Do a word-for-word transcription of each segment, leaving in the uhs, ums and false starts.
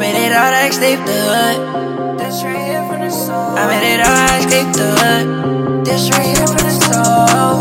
made it all, I escaped the hood. This right here from the soul. I made it all, I escaped the hood. This right here from the soul.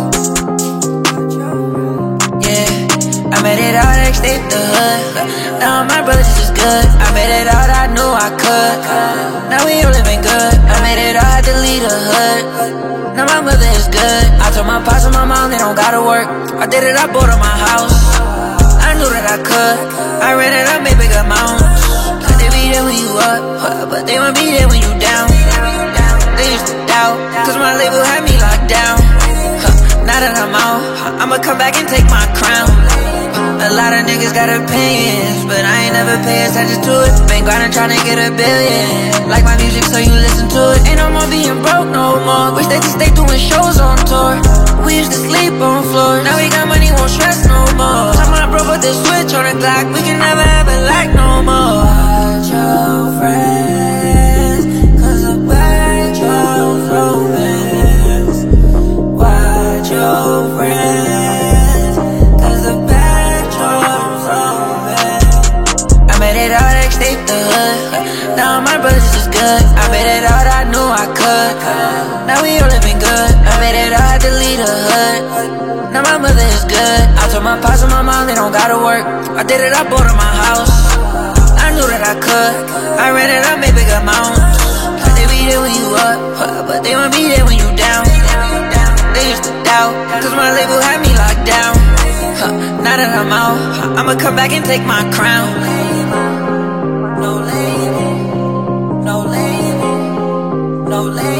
Yeah, I made it all, I escaped the hood. Now my brothers is good. I made it all, I knew I could. Now we all living good. I made it all, I had to leave the hood. Now my mother is good. I told my pops and my mom they don't gotta work. I did it, I bought her my house. I knew that I could. I ran it up, made big amounts. They be there when you up, but they won't be there when you down. They used to doubt, cause my label had me locked down. Now that I'm out, I'ma come back and take my crown. A lot of niggas got opinions, but I ain't never pay attention to it. Been grinding trying to get a billion. Like my music so you listen to it. Ain't no more being broke no more. Wish they could stay doing shows on tour. We used to sleep on floors. Now we got money, won't stress no more. Tell my bro put the switch on the clock. We can never have it like no more. Watch your friends, cause the back drove romance. Watch your friends, cause the back drove romance. I made it all, I escaped the hood. Now my brothers is good. I made it all, I knew I could. Now we all living good. I made it all, I had to leave the hood. Now my mother is good. I told my pops and my mom they don't gotta work. I did it, I bought her my house. I knew that I could. I ran it up, made big amounts. They be there when you up, but they won't be there when you down. They used to doubt, cause my label had me locked down. Now that I'm out, I'ma come back and take my crown. No label, no label, no label.